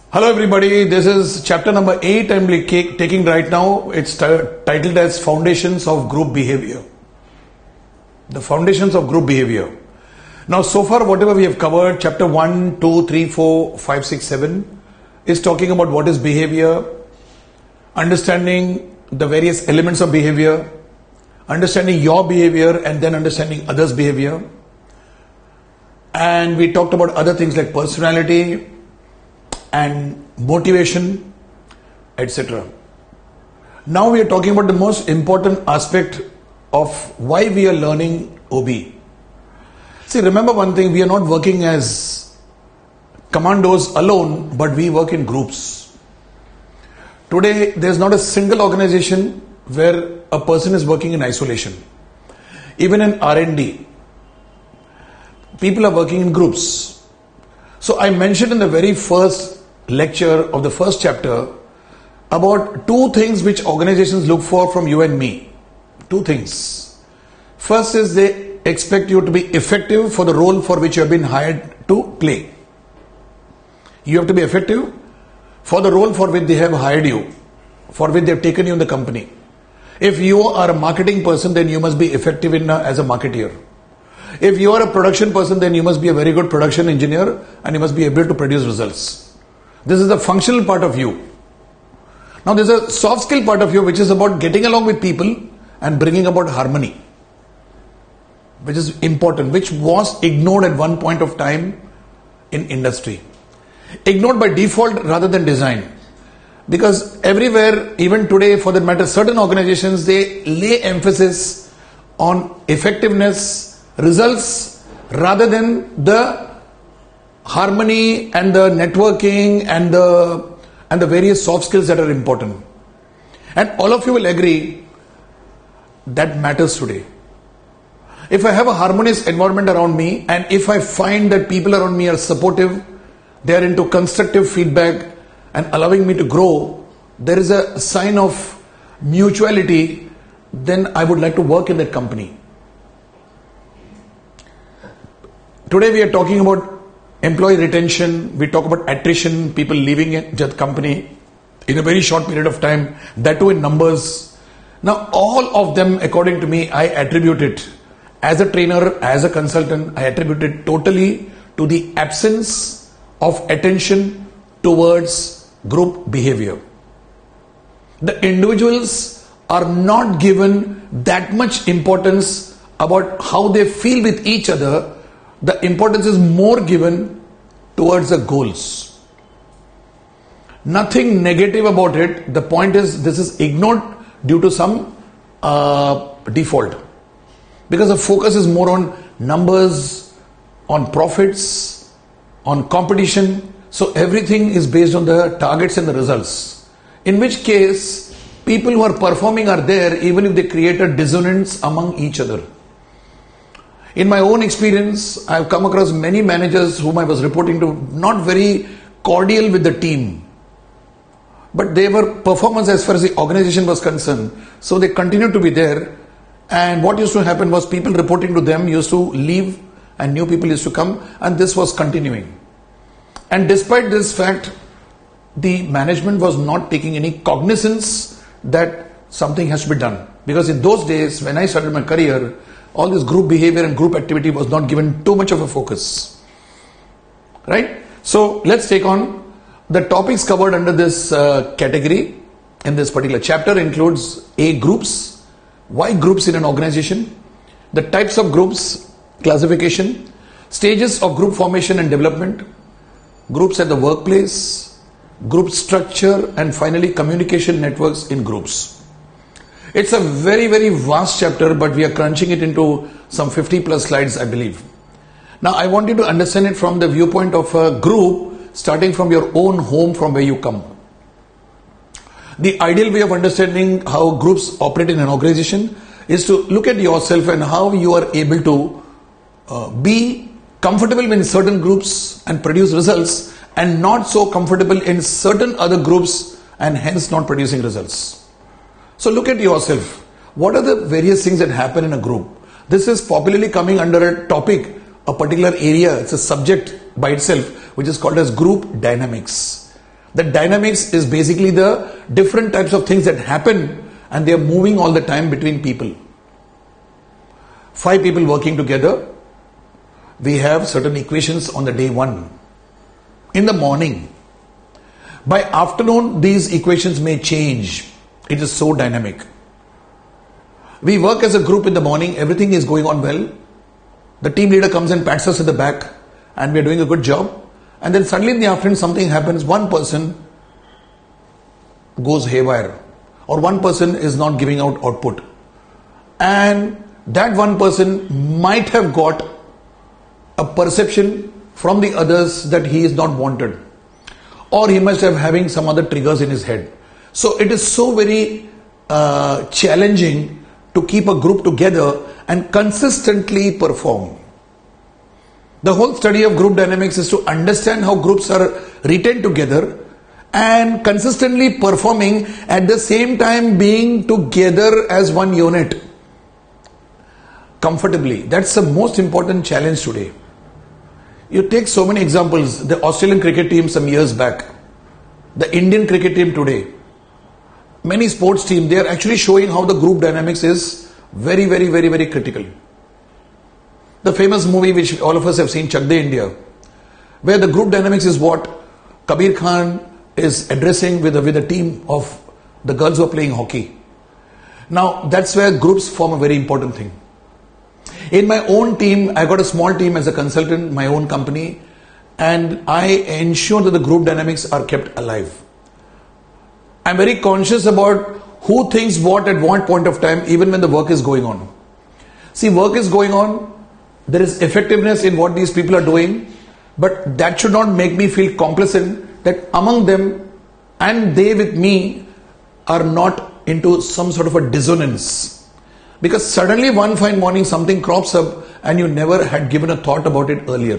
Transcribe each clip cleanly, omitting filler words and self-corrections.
Hello everybody, this is chapter number 8 I'm taking right now. It's titled as Foundations of Group Behavior. The Foundations of Group Behavior. Now so far whatever we have covered, chapter 1, 2, 3, 4, 5, 6, 7 is talking about what is behavior, understanding the various elements of behavior, understanding your behavior and then understanding others' behavior. And we talked about other things like personality and motivation, etc. Now we are talking about the most important aspect of why we are learning OB. See, remember one thing, we are not working as commandos alone, but we work in groups. Today, there is not a single organization where a person is working in isolation. Even in R&D, people are working in groups. So I mentioned in the very first lecture of the first chapter about two things which organizations look for from you and me. Two things. First is they expect you to be effective for the role for which you have been hired to play. You have to be effective for the role for which they have hired you, for which they have taken you in the company. If you are a marketing person, then you must be effective as a marketeer. If you are a production person, then you must be a very good production engineer and you must be able to produce results. This is the functional part of you. Now there's a soft skill part of you which is about getting along with people and bringing about harmony, which is important, which was ignored at one point of time in industry. Ignored by default rather than design. Because everywhere, even today for that matter, certain organizations, they lay emphasis on effectiveness, results rather than the harmony and the networking and the various soft skills that are important. And all of you will agree that matters today. If I have a harmonious environment around me and if I find that people around me are supportive, they are into constructive feedback and allowing me to grow, there is a sign of mutuality, then I would like to work in that company. Today we are talking about employee retention, we talk about attrition, people leaving the company in a very short period of time, that too in numbers. Now all of them, according to me, I attribute it as a trainer, as a consultant, I attribute it totally to the absence of attention towards group behavior. The individuals are not given that much importance about how they feel with each other. The importance is more given towards the goals. Nothing negative about it. The point is this is ignored due to some default. Because the focus is more on numbers, on profits, on competition. So everything is based on the targets and the results. In which case, people who are performing are there even if they create a dissonance among each other. In my own experience, I have come across many managers whom I was reporting to, not very cordial with the team. But they were performance as far as the organization was concerned. So they continued to be there. And what used to happen was people reporting to them used to leave and new people used to come. And this was continuing. And despite this fact, the management was not taking any cognizance that something has to be done. Because in those days, when I started my career, all this group behavior and group activity was not given too much of a focus. Right? So let's take on the topics covered under this category in this particular chapter includes A, groups. Why groups in an organization? The types of groups, classification, stages of group formation and development, groups at the workplace, group structure, and finally communication networks in groups. It's a very, very vast chapter, but we are crunching it into some 50 plus slides, I believe. Now, I want you to understand it from the viewpoint of a group, starting from your own home, from where you come. The ideal way of understanding how groups operate in an organization is to look at yourself and how you are able to be comfortable in certain groups and produce results and not so comfortable in certain other groups and hence not producing results. So look at yourself. What are the various things that happen in a group? This is popularly coming under a topic, a particular area. It's a subject by itself, which is called as group dynamics. The dynamics is basically the different types of things that happen and they are moving all the time between people. 5 people working together, we have certain equations on the day 1. In the morning, by afternoon, these equations may change. It is so dynamic. We work as a group in the morning, everything is going on well. The team leader comes and pats us at the back and we are doing a good job. And then suddenly in the afternoon something happens, one person goes haywire or one person is not giving out output. And that one person might have got a perception from the others that he is not wanted. Or he must have having some other triggers in his head. So it is so very challenging to keep a group together and consistently perform. The whole study of group dynamics is to understand how groups are retained together and consistently performing at the same time being together as one unit comfortably. That's the most important challenge today. You take so many examples, the Australian cricket team some years back, the Indian cricket team today, many sports teams, they are actually showing how the group dynamics is very, very, very, very critical. The famous movie which all of us have seen, Chak De India, where the group dynamics is what Kabir Khan is addressing with a team of the girls who are playing hockey. Now that's where groups form a very important thing. In my own team, I got a small team as a consultant, my own company, and I ensure that the group dynamics are kept alive. I'm very conscious about who thinks what at what point of time, even when the work is going on. See, work is going on, there is effectiveness in what these people are doing, but that should not make me feel complacent that among them and they with me are not into some sort of a dissonance. Because suddenly one fine morning something crops up and you never had given a thought about it earlier.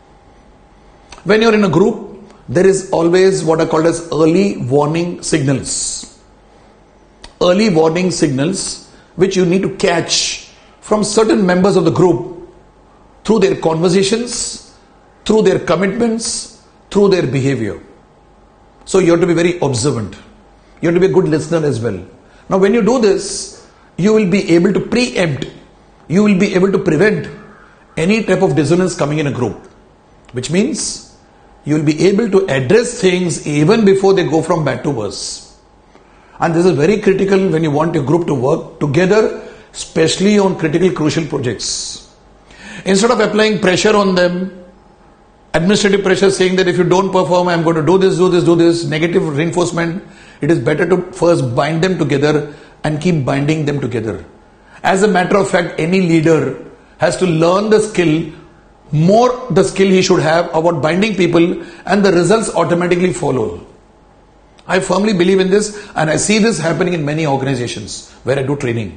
When you're in a group, there is always what are called as early warning signals. Early warning signals which you need to catch from certain members of the group through their conversations, through their commitments, through their behavior. So you have to be very observant. You have to be a good listener as well. Now when you do this, you will be able to preempt, you will be able to prevent any type of dissonance coming in a group. Which means you will be able to address things even before they go from bad to worse. And this is very critical when you want your group to work together, especially on critical, crucial projects. Instead of applying pressure on them, administrative pressure saying that if you don't perform, I'm going to do this, negative reinforcement, it is better to first bind them together and keep binding them together. As a matter of fact, any leader has to learn the skill, more the skill he should have about binding people, and the results automatically follow. I firmly believe in this, and I see this happening in many organizations where I do training.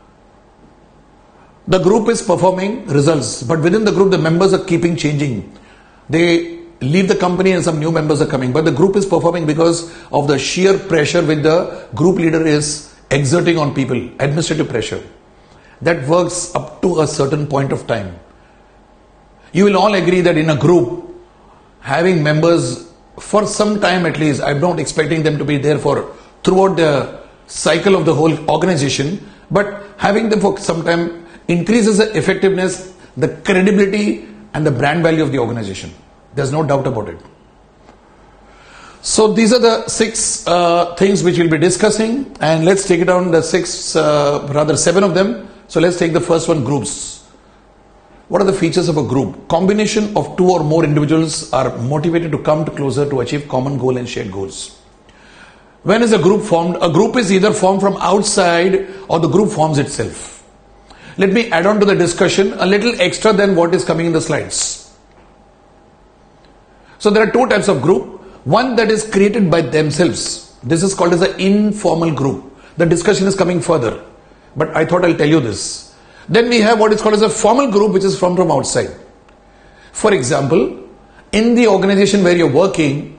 The group is performing results, but within the group the members are keeping changing. They leave the company and some new members are coming, but the group is performing because of the sheer pressure which the group leader is exerting on people, administrative pressure. That works up to a certain point of time. You will all agree that in a group, having members for some time at least, I'm not expecting them to be there for throughout the cycle of the whole organization, but having them for some time increases the effectiveness, the credibility and the brand value of the organization. There's no doubt about it. So these are the 6 things which we'll be discussing, and let's take it down the 7 of them. So let's take the first one, groups. What are the features of a group? Combination of 2 or more individuals are motivated to come closer to achieve common goal and shared goals. When is a group formed? A group is either formed from outside or the group forms itself. Let me add on to the discussion a little extra than what is coming in the slides. So there are 2 types of group. One that is created by themselves. This is called as an informal group. The discussion is coming further, but I thought I'll tell you this. Then we have what is called as a formal group, which is from outside. For example, in the organization where you're working,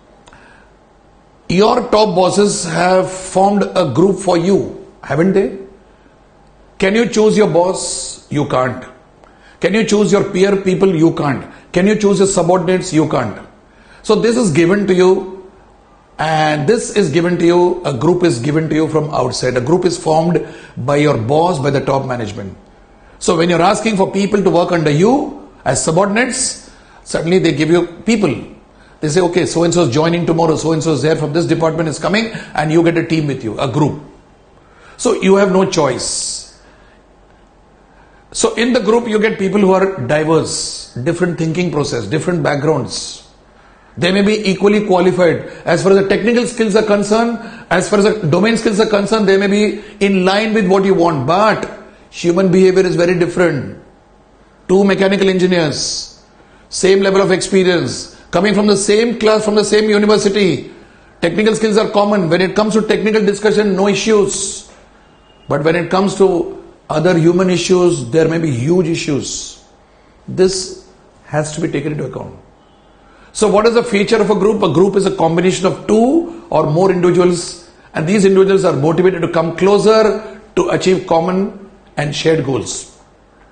your top bosses have formed a group for you, haven't they? Can you choose your boss? You can't. Can you choose your peer people? You can't. Can you choose your subordinates? You can't. So this is given to you And this is given to you, a group is given to you from outside. A group is formed by your boss, by the top management. So when you're asking for people to work under you as subordinates, suddenly they give you people. They say, okay, so-and-so is joining tomorrow, so-and-so is there from this department is coming, and you get a team with you, a group. So you have no choice. So in the group you get people who are diverse, different thinking process, different backgrounds. They may be equally qualified. As far as the technical skills are concerned, as far as the domain skills are concerned, they may be in line with what you want. But human behavior is very different. Two mechanical engineers, same level of experience, coming from the same class, from the same university. Technical skills are common. When it comes to technical discussion, no issues. But when it comes to other human issues, there may be huge issues. This has to be taken into account. So what is the feature of a group? A group is a combination of two or more individuals, and these individuals are motivated to come closer to achieve common and shared goals.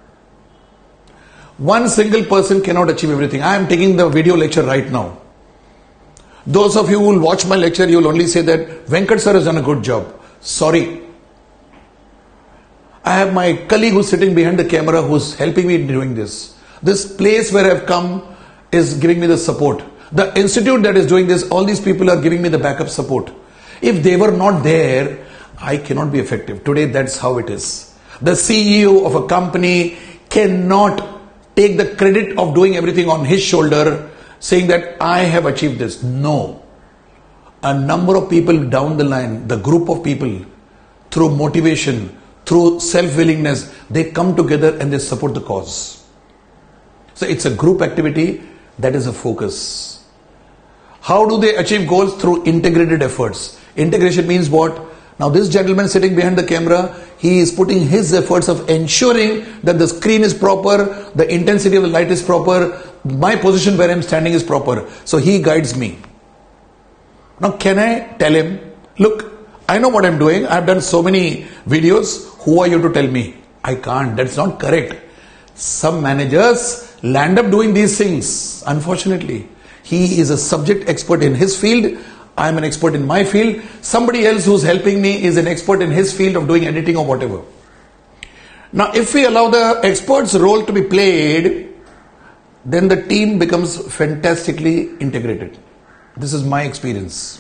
One single person cannot achieve everything. I am taking the video lecture right now. Those of you who will watch my lecture, you will only say that Venkat sir has done a good job. Sorry. I have my colleague who's sitting behind the camera who's helping me in doing this. This place where I've come is giving me the support. The institute that is doing this, all these people are giving me the backup support. If they were not there, I cannot be effective. Today, that's how it is. The CEO of a company cannot take the credit of doing everything on his shoulder, saying that I have achieved this. No. A number of people down the line, the group of people, through motivation, through self-willingness, they come together and they support the cause. So it's a group activity. That is a focus. How do they achieve goals? Through integrated efforts. Integration means what? Now this gentleman sitting behind the camera, he is putting his efforts of ensuring that the screen is proper, the intensity of the light is proper, my position where I am standing is proper. So he guides me. Now can I tell him, look, I know what I am doing. I have done so many videos. Who are you to tell me? I can't. That's not correct. Some managers land up doing these things. Unfortunately, he is a subject expert in his field. I am an expert in my field. Somebody else who's helping me is an expert in his field of doing editing or whatever. Now, if we allow the expert's role to be played, then the team becomes fantastically integrated. This is my experience.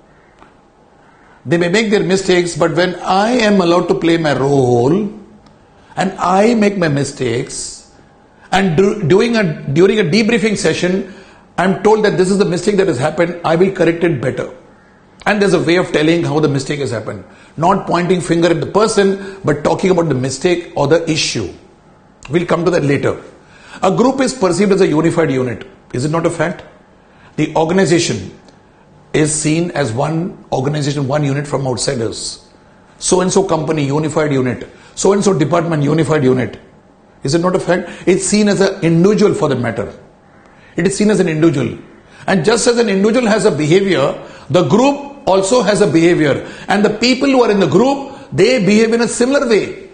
They may make their mistakes, but when I am allowed to play my role and I make my mistakes, and during a debriefing session, I'm told that this is the mistake that has happened, I will correct it better. And there's a way of telling how the mistake has happened. Not pointing finger at the person, but talking about the mistake or the issue. We'll come to that later. A group is perceived as a unified unit. Is it not a fact? The organization is seen as one organization, one unit from outsiders. So-and-so company, unified unit. So-and-so department, unified unit. Is it not a fact? It's seen as an individual for that matter. It is seen as an individual. And just as an individual has a behavior, the group also has a behavior. And the people who are in the group, they behave in a similar way.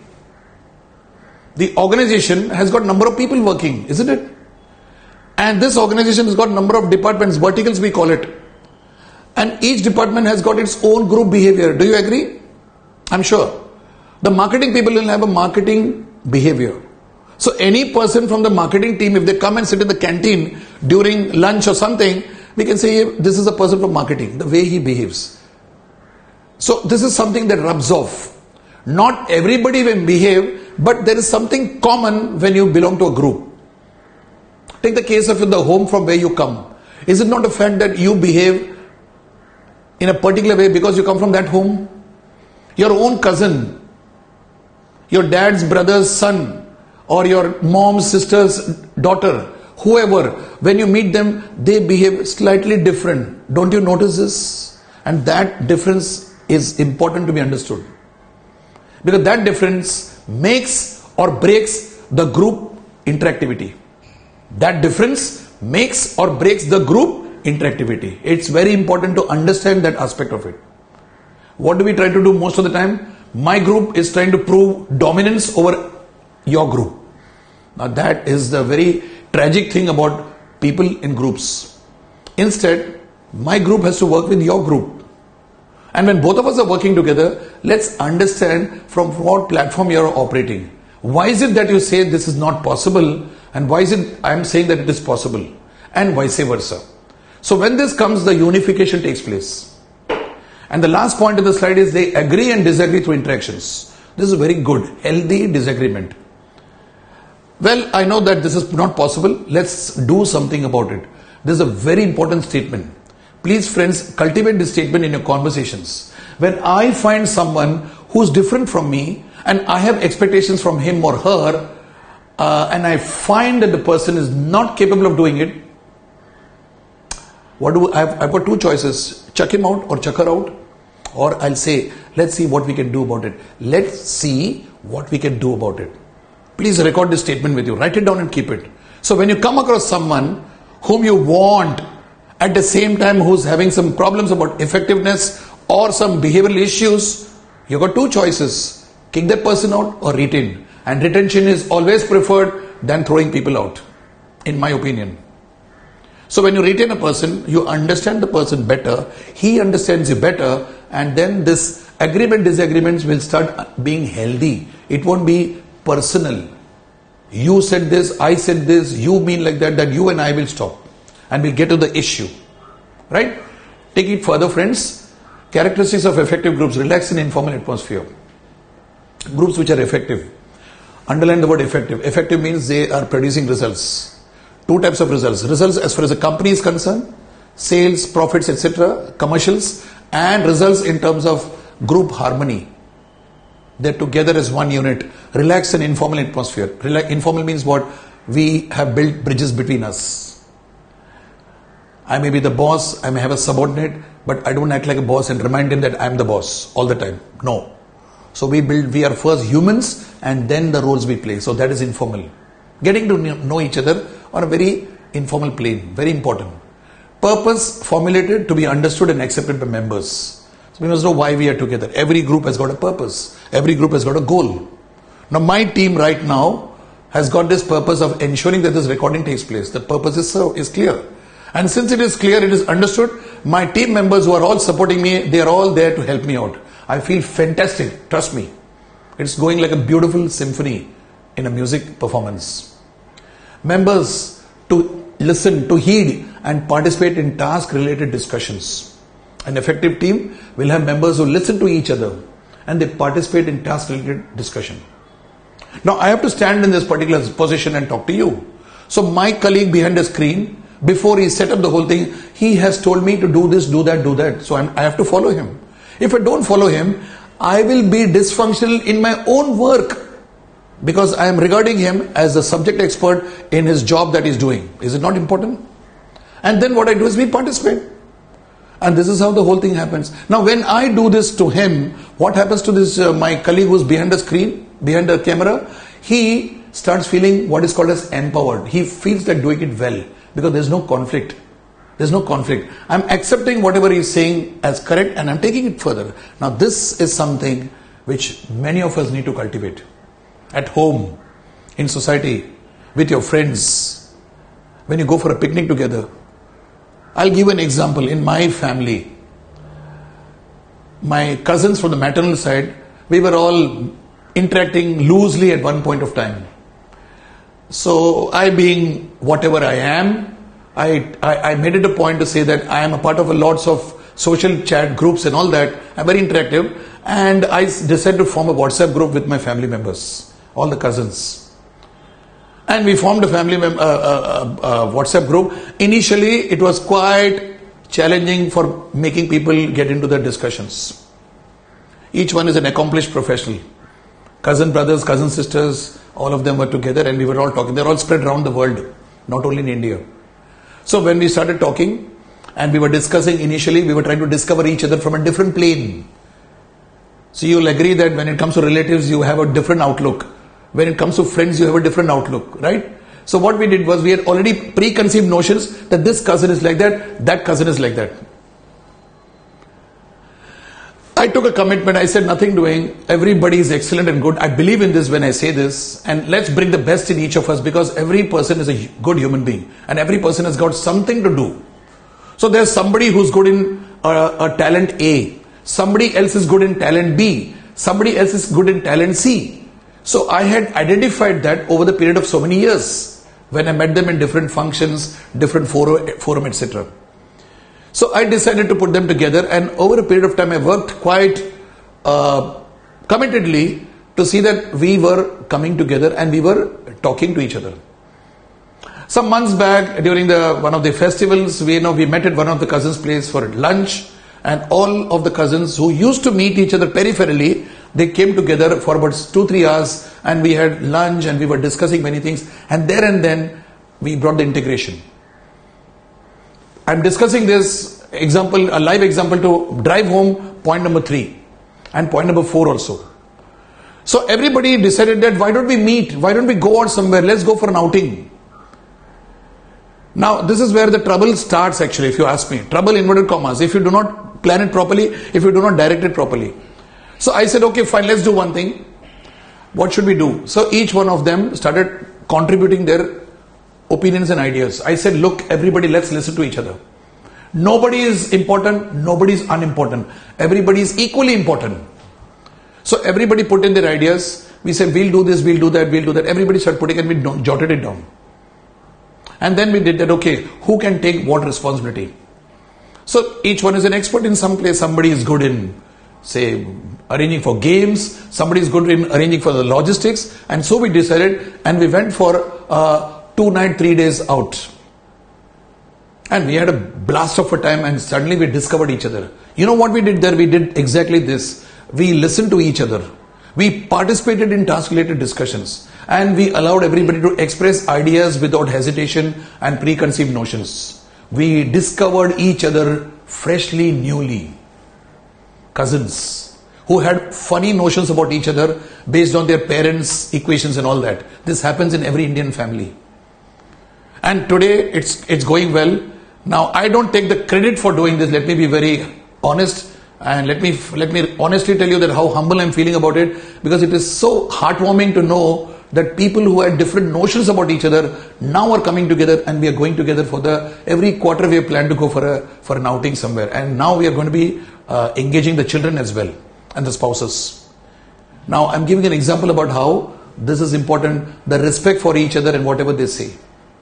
The organization has got number of people working, isn't it? And this organization has got number of departments, verticals we call it. And each department has got its own group behavior. Do you agree? I'm sure. The marketing people will have a marketing behavior. So any person from the marketing team, if they come and sit in the canteen during lunch or something, we can say this is a person from marketing, the way he behaves. So this is something that rubs off. Not everybody will behave, but there is something common when you belong to a group. Take the case of the home from where you come. Is it not a fact that you behave in a particular way because you come from that home? Your own cousin, your dad's brother's son, or your mom's sister's daughter, whoever, when you meet them, they behave slightly different. Don't you notice this? And that difference is important to be understood. Because that difference makes or breaks the group interactivity. That difference makes or breaks the group interactivity. It's very important to understand that aspect of it. What do we try to do most of the time? My group is trying to prove dominance over your group. Now that is the very tragic thing about people in groups. Instead, My group has to work with your group. And when both of us are working together, let's understand from what platform you are operating. Why is it that you say this is not possible, and why is it I am saying that it is possible, and vice versa. So when this comes, the unification takes place. And the last point of the slide is they agree and disagree through interactions. This is very good, healthy disagreement. Well, I know that this is not possible. Let's do something about it. This is a very important statement. Please, friends, cultivate this statement in your conversations. When I find someone who's different from me and I have expectations from him or her, and I find that the person is not capable of doing it, I've got two choices: chuck him out or chuck her out, or I'll say, let's see what we can do about it. Let's see what we can do about it. Please record this statement with you. Write it down and keep it. So when you come across someone whom you want, at the same time who's having some problems about effectiveness or some behavioral issues, you've got two choices: kick that person out or retain. And retention is always preferred than throwing people out, in my opinion. So when you retain a person, you understand the person better, he understands you better, and then this agreement, disagreements will start being healthy. It won't be personal. You said this, I said this, you mean like that you and I will stop. And we'll get to the issue. Right? Take it further, friends. Characteristics of effective groups: relaxed and informal atmosphere. Groups which are effective. Underline the word effective. Effective means they are producing results. Two types of results. Results as far as a company is concerned, sales, profits, etc., commercials, and results in terms of group harmony. They're together as one unit. Relaxed and informal atmosphere. Informal means what? We have built bridges between us. I may be the boss, I may have a subordinate, but I don't act like a boss and remind him that I'm the boss all the time. No. So we are first humans and then the roles we play. So that is informal. Getting to know each other on a very informal plane. Very important. Purpose formulated to be understood and accepted by members. So we must know why we are together. Every group has got a purpose. Every group has got a goal. Now my team right now has got this purpose of ensuring that this recording takes place. The purpose is clear. And since it is clear, it is understood, my team members who are all supporting me, they are all there to help me out. I feel fantastic, trust me. It's going like a beautiful symphony in a music performance. Members to listen, to heed and participate in task-related discussions. An effective team will have members who listen to each other and they participate in task-related discussion. Now I have to stand in this particular position and talk to you. So my colleague behind the screen, before he set up the whole thing, he has told me to do this, do that, do that. So I have to follow him. If I don't follow him, I will be dysfunctional in my own work because I am regarding him as a subject expert in his job that he's doing. Is it not important? And then what I do is we participate. And this is how the whole thing happens. Now when I do this to him, what happens to this my colleague who's behind the screen, behind the camera? He starts feeling what is called as empowered. He feels like doing it well because there's no conflict. There's no conflict. I'm accepting whatever he's saying as correct and I'm taking it further. Now this is something which many of us need to cultivate. At home, in society, with your friends, when you go for a picnic together. I'll give an example. In my family, my cousins from the maternal side, we were all interacting loosely at one point of time. So I, being whatever I am, I made it a point to say that I am a part of a lots of social chat groups and all that. I'm very interactive and I decided to form a WhatsApp group with my family members, all the cousins. And we formed a family WhatsApp group. Initially, it was quite challenging for making people get into the discussions. Each one is an accomplished professional. Cousin brothers, cousin sisters, all of them were together and we were all talking. They're all spread around the world, not only in India. So when we started talking and we were discussing, initially we were trying to discover each other from a different plane. So you'll agree that when it comes to relatives, you have a different outlook. When it comes to friends, you have a different outlook, right? So what we did was we had already preconceived notions that this cousin is like that cousin is like that. I took a commitment. I said nothing doing. Everybody is excellent and good. I believe in this when I say this. And let's bring the best in each of us because every person is a good human being. And every person has got something to do. So there's somebody who's good in a talent A. Somebody else is good in talent B. Somebody else is good in talent C. So I had identified that over the period of so many years when I met them in different functions, different forum, etc. So I decided to put them together, and over a period of time I worked quite committedly to see that we were coming together and we were talking to each other. Some months back, during one of the festivals, we met at one of the cousins' place for lunch, and all of the cousins who used to meet each other peripherally, they came together for about 2-3 hours, and we had lunch and we were discussing many things, and there and then we brought the integration. I'm discussing this example, a live example, to drive home point number 3 and point number 4 also. So everybody decided that why don't we meet? Why don't we go out somewhere? Let's go for an outing. Now this is where the trouble starts actually, if you ask me. Trouble inverted commas. If you do not plan it properly, if you do not direct it properly. So I said, okay, fine, let's do one thing. What should we do? So each one of them started contributing their opinions and ideas. I said, look, everybody, let's listen to each other. Nobody is important, nobody is unimportant. Everybody is equally important. So everybody put in their ideas. We said, we'll do this, we'll do that, we'll do that. Everybody started putting, and we jotted it down. And then we did that, okay, who can take what responsibility? So each one is an expert in some place. Somebody is good in, say, arranging for games. Somebody is good in arranging for the logistics. And so we decided, and we went for 2 nights, 3 days out. And we had a blast of a time, and suddenly we discovered each other. You know what we did there? We did exactly this. We listened to each other. We participated in task-related discussions, and we allowed everybody to express ideas without hesitation and preconceived notions. We discovered each other freshly, newly. Cousins who had funny notions about each other based on their parents' equations and all that. This happens in every Indian family. And today it's going well. Now I don't take the credit for doing this. Let me be very honest. And let me honestly tell you that how humble I'm feeling about it, because it is so heartwarming to know that people who had different notions about each other now are coming together, and we are going together for every quarter we have planned to go for an outing somewhere, and now we are going to be engaging the children as well and the spouses. Now I'm giving an example about how this is important, the respect for each other and whatever they say.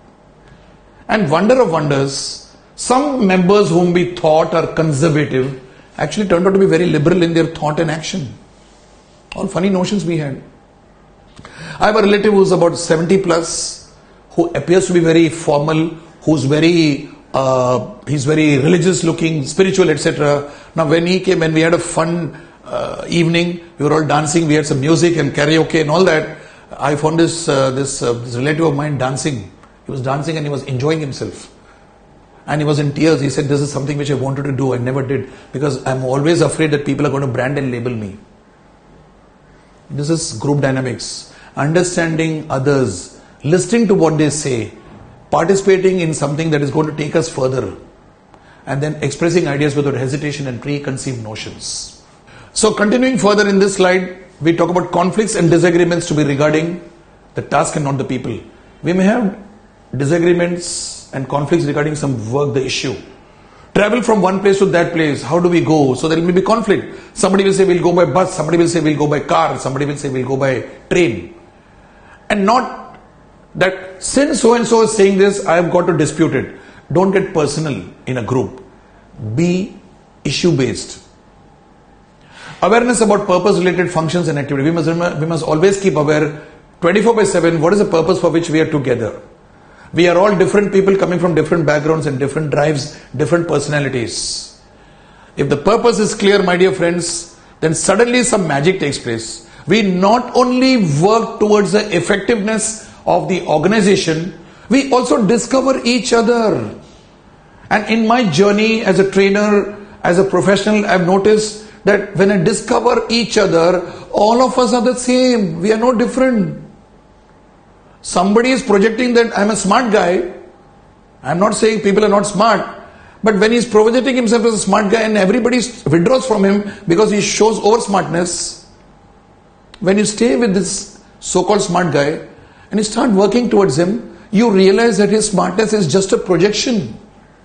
And wonder of wonders, some members whom we thought are conservative actually turned out to be very liberal in their thought and action. All funny notions we had. I have a relative who's about 70 plus, who appears to be very formal, who's he's very religious looking, spiritual, etc. Now when he came and we had a fun evening, we were all dancing, we had some music and karaoke and all that. I found this relative of mine dancing. He was dancing and he was enjoying himself. And he was in tears. He said, this is something which I wanted to do. I never did, because I'm always afraid that people are going to brand and label me. This is group dynamics. Understanding others, listening to what they say, participating in something that is going to take us further, and then expressing ideas without hesitation and preconceived notions. So continuing further in this slide, we talk about conflicts and disagreements to be regarding the task and not the people. We may have disagreements and conflicts regarding some work, the issue. Travel from one place to that place, how do we go? So there will be conflict. Somebody will say we'll go by bus, somebody will say we'll go by car, somebody will say we'll go by train. And not that since so and so is saying this, I have got to dispute it. Don't get personal in a group. Be issue based. Awareness about purpose related functions and activity. We must always keep aware 24/7 what is the purpose for which we are together. We are all different people coming from different backgrounds and different drives, different personalities. If the purpose is clear, my dear friends, then suddenly some magic takes place. We not only work towards the effectiveness of the organization, we also discover each other. And in my journey as a trainer, as a professional, I've noticed that when I discover each other, all of us are the same. We are no different. Somebody is projecting that I'm a smart guy. I'm not saying people are not smart, but when he's projecting himself as a smart guy and everybody withdraws from him because he shows over smartness, when you stay with this so-called smart guy and you start working towards him, you realize that his smartness is just a projection.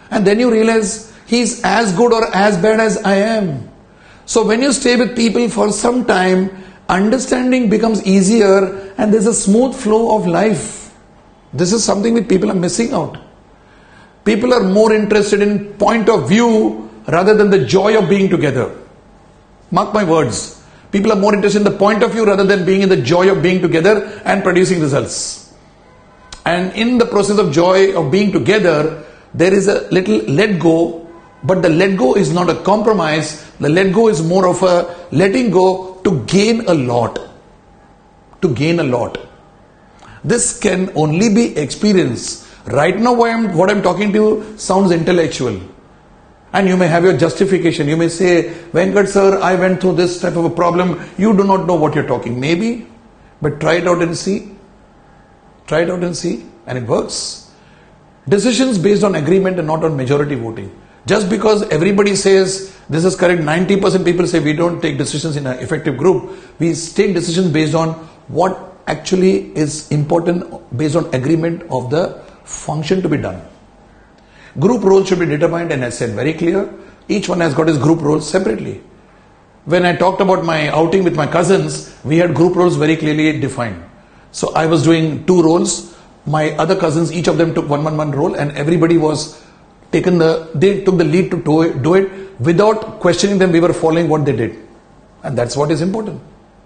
And then you realize he's as good or as bad as I am. So when you stay with people for some time, understanding becomes easier and there's a smooth flow of life. This is something that people are missing out. People are more interested in point of view rather than the joy of being together. Mark my words. People are more interested in the point of view rather than being in the joy of being together and producing results. And in the process of joy of being together, there is a little let go, but the let go is not a compromise. The let go is more of a letting go to gain a lot. To gain a lot. This can only be experienced. Right now what I'm talking to you sounds intellectual. And you may have your justification. You may say, Venkat sir, I went through this type of a problem. You do not know what you're talking. Maybe, but try it out and see. Try it out and see. And it works. Decisions based on agreement and not on majority voting. Just because everybody says this is correct, 90% people say we don't take decisions in an effective group. We take decisions based on what actually is important based on agreement of the function to be done. Group roles should be determined and as said very clear. Each one has got his group roles separately. When I talked about my outing with my cousins, we had group roles very clearly defined. So I was doing 2 roles. My other cousins, each of them took one role, and everybody was they took the lead to do it without questioning them. We were following what they did. And that's what is important.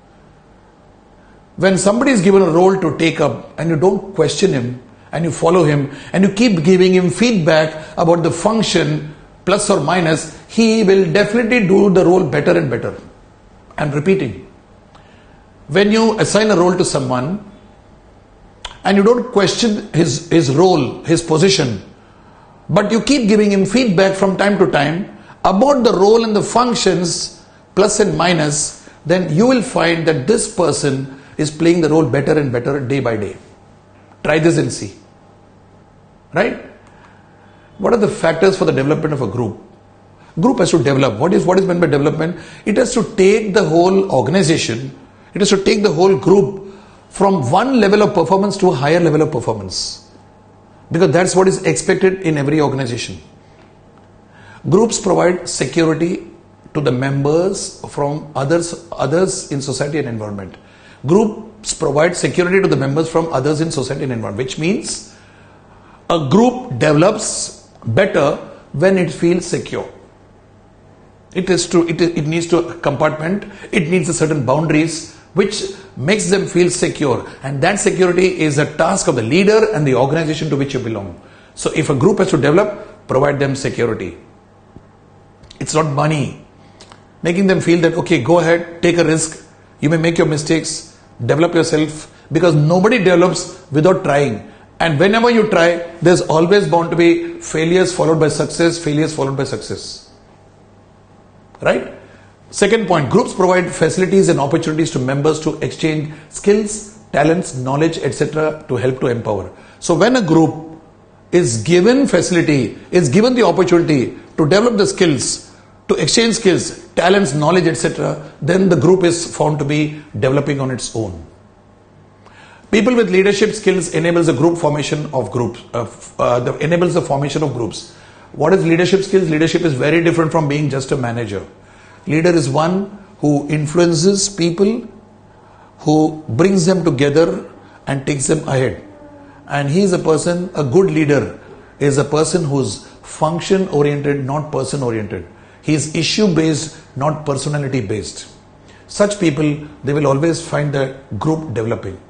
When somebody is given a role to take up and you don't question him, and you follow him and you keep giving him feedback about the function plus or minus, he will definitely do the role better and better. I'm repeating. When you assign a role to someone and you don't question his role, his position, but you keep giving him feedback from time to time about the role and the functions plus and minus, then you will find that this person is playing the role better and better day by day. Try this and see. Right? What are the factors for the development of a group? Group has to develop. What is meant by development? It has to take the whole organization, it has to take the whole group from one level of performance to a higher level of performance. Because that's what is expected in every organization. Groups provide security to the members from others in society and environment. Groups provide security to the members from others in society and environment, which means a group develops better when it feels secure. It is true, it needs to compartment, it needs a certain boundaries which makes them feel secure, and that security is a task of the leader and the organization to which you belong. So if a group has to develop, provide them security. It's not money. Making them feel that, okay, go ahead, take a risk, you may make your mistakes, develop yourself, because nobody develops without trying. And whenever you try, there's always bound to be failures followed by success, failures followed by success. Right? Second point, groups provide facilities and opportunities to members to exchange skills, talents, knowledge, etc. to help to empower. So when a group is given facility, is given the opportunity to develop the skills, to exchange skills, talents, knowledge, etc., then the group is found to be developing on its own. People with leadership skills enables a group formation of groups. Enables the formation of groups. What is leadership skills? Leadership is very different from being just a manager. Leader is one who influences people, who brings them together and takes them ahead. And he is a person, a good leader is a person who's function oriented, not person oriented. He is issue based, not personality based. Such people, they will always find the group developing.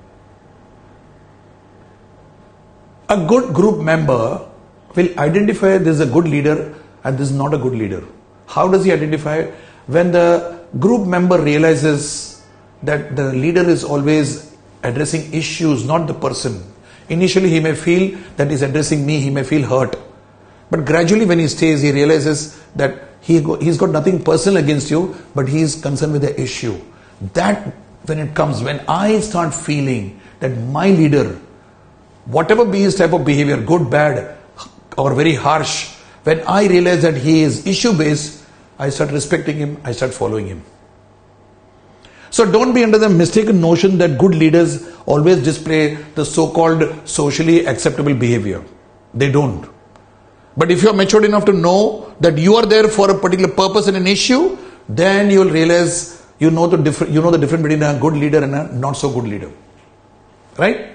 A good group member will identify this is a good leader and this is not a good leader. How does he identify? When the group member realizes that the leader is always addressing issues, not the person. Initially he may feel that he's addressing me, he may feel hurt. But gradually when he stays, he realizes that he's got nothing personal against you, but he is concerned with the issue. That when it comes, when I start feeling that my leader, whatever be his type of behavior, good, bad, or very harsh, when I realize that he is issue based, I start respecting him, I start following him. So don't be under the mistaken notion that good leaders always display the so-called socially acceptable behavior. They don't. But if you are matured enough to know that you are there for a particular purpose and an issue, then you will realize you know the difference between a good leader and a not so good leader. Right?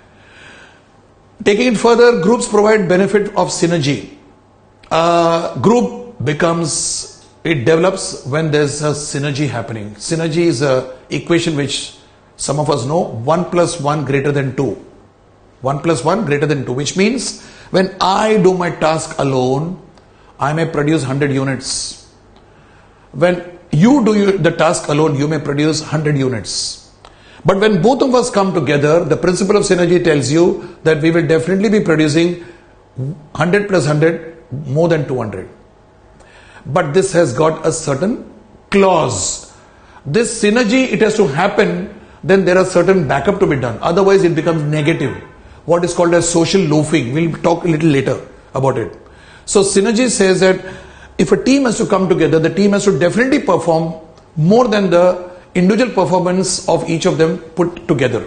Taking it further, groups provide benefit of synergy. Group develops when there's a synergy happening. Synergy is a equation which some of us know, 1 plus 1 greater than 2. 1 plus 1 greater than 2, which means when I do my task alone, I may produce 100 units. When you do the task alone, you may produce 100 units. But when both of us come together, the principle of synergy tells you that we will definitely be producing 100 plus 100 more than 200. But this has got a certain clause. This synergy, it has to happen, then there are certain backup to be done. Otherwise it becomes negative. What is called as social loafing. We'll talk a little later about it. So synergy says that if a team has to come together, the team has to definitely perform more than the individual performance of each of them put together.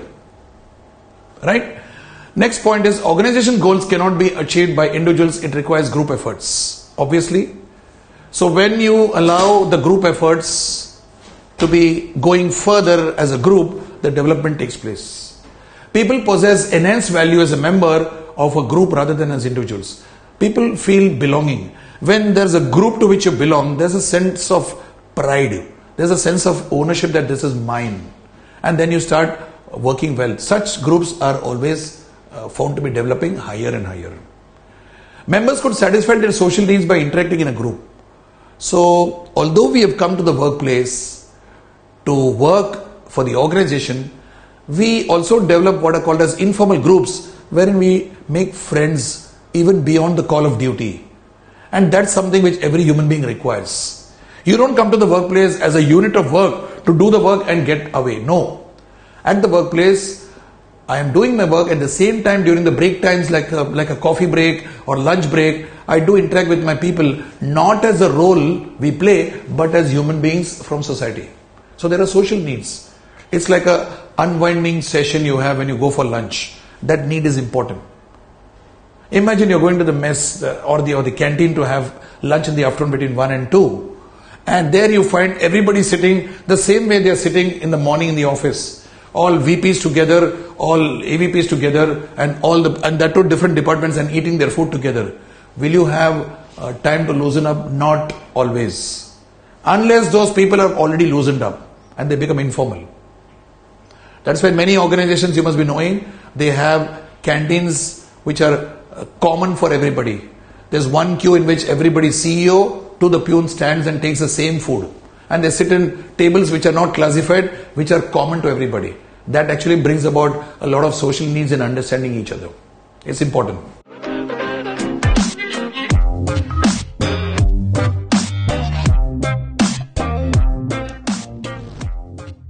Right? Next point is organization goals cannot be achieved by individuals. It requires group efforts. Obviously. So when you allow the group efforts to be going further as a group, the development takes place. People possess enhanced value as a member of a group rather than as individuals. People feel belonging. When there's a group to which you belong, there's a sense of pride. There's a sense of ownership that this is mine. And then you start working well. Such groups are always found to be developing higher and higher. Members could satisfy their social needs by interacting in a group. So, although we have come to the workplace to work for the organization, we also develop what are called as informal groups, wherein we make friends even beyond the call of duty. And that's something which every human being requires. You don't come to the workplace as a unit of work to do the work and get away. No. At the workplace, I am doing my work. At the same time, during the break times, like a coffee break or lunch break, I do interact with my people, not as a role we play, but as human beings from society. So there are social needs. It's like a unwinding session you have when you go for lunch. That need is important. Imagine you're going to the mess or the canteen to have lunch in the afternoon between 1 and 2. And there you find everybody sitting the same way they are sitting in the morning in the office. All VPs together, all AVPs together, and that too different departments, and eating their food together. Will you have time to loosen up? Not always. Unless those people are already loosened up and they become informal. That's why many organizations, you must be knowing, they have canteens which are common for everybody. There's one queue in which everybody, CEO to the peon, stands and takes the same food. And they sit in tables which are not classified, which are common to everybody. That actually brings about a lot of social needs and understanding each other. It's important.